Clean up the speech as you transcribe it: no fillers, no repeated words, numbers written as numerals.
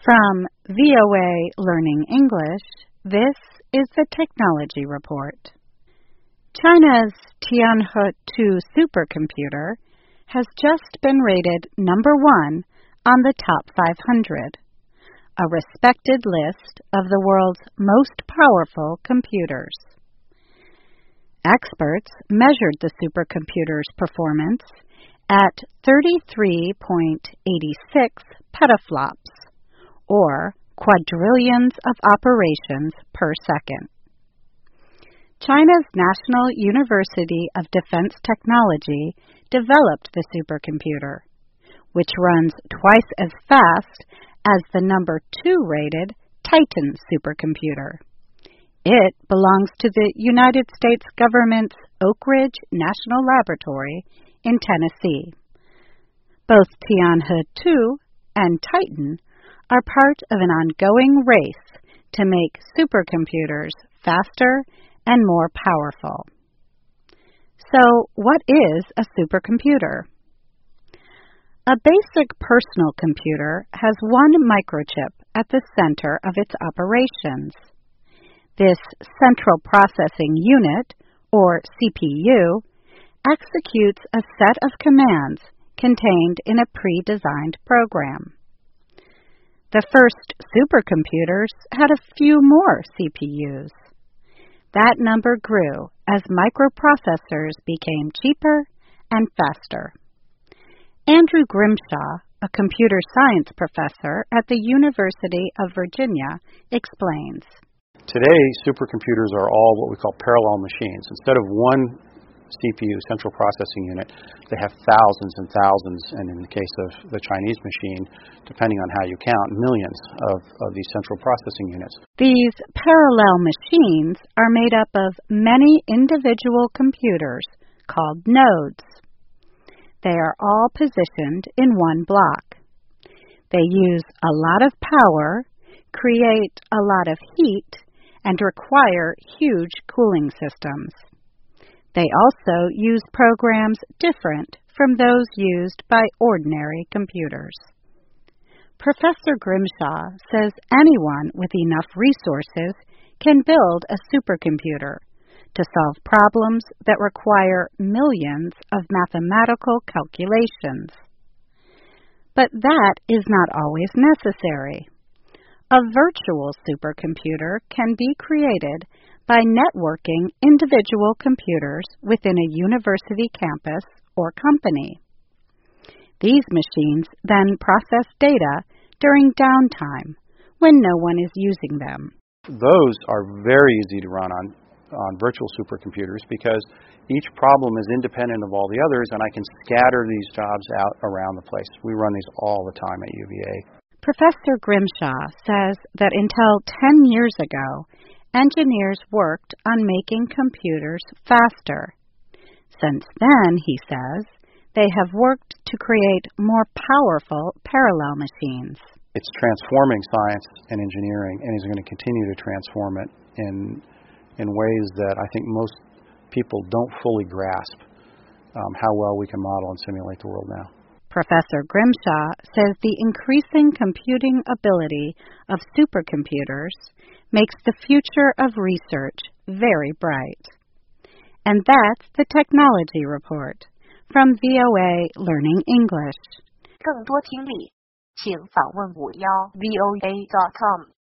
From VOA Learning English, this is the Technology Report. China's Tianhe-2 supercomputer has just been rated number 1 on the top 500, a respected list of the world's most powerful computers. Experts measured the supercomputer's performance at 33.86 petaflops, or quadrillions of operations per second. China's National University of Defense Technology developed the supercomputer, which runs twice as fast as the number 2 rated Titan supercomputer. It belongs to the United States government's Oak Ridge National Laboratory in Tennessee. Both Tianhe-2 and Titan are part of an ongoing race to make supercomputers faster and more powerful. So, what is a supercomputer? A basic personal computer has one microchip at the center of its operations. This central processing unit, or CPU, executes a set of commands contained in a pre-designed program. The first supercomputers had a few more CPUs. That number grew as microprocessors became cheaper and faster. Andrew Grimshaw, a computer science professor at the University of Virginia, explains. Today, supercomputers are all what we call parallel machines. Instead of one CPU, central processing unit, they have thousands and thousands, and in the case of the Chinese machine, depending on how you count, millions of these central processing units. These parallel machines are made up of many individual computers called nodes. They are all positioned in one block. They use a lot of power, create a lot of heat, and require huge cooling systems. They also use programs different from those used by ordinary computers. Professor Grimshaw says anyone with enough resources can build a supercomputer to solve problems that require millions of mathematical calculations. But that is not always necessary. A virtual supercomputer can be created by networking individual computers within a university campus or company. These machines then process data during downtime when no one is using them. Those are very easy to run on virtual supercomputers because each problem is independent of all the others, and I can scatter these jobs out around the place. We run these all the time at UVA. Professor Grimshaw says that until 10 years ago, engineers worked on making computers faster. Since then, he says, they have worked to create more powerful parallel machines. It's transforming science and engineering, and is going to continue to transform it in ways that I think most people don't fully grasp how well we can model and simulate the world now. Professor Grimshaw says the increasing computing ability of supercomputers makes the future of research very bright. And that's the Technology Report from VOA Learning English. 更多听力，请访问51voa.com。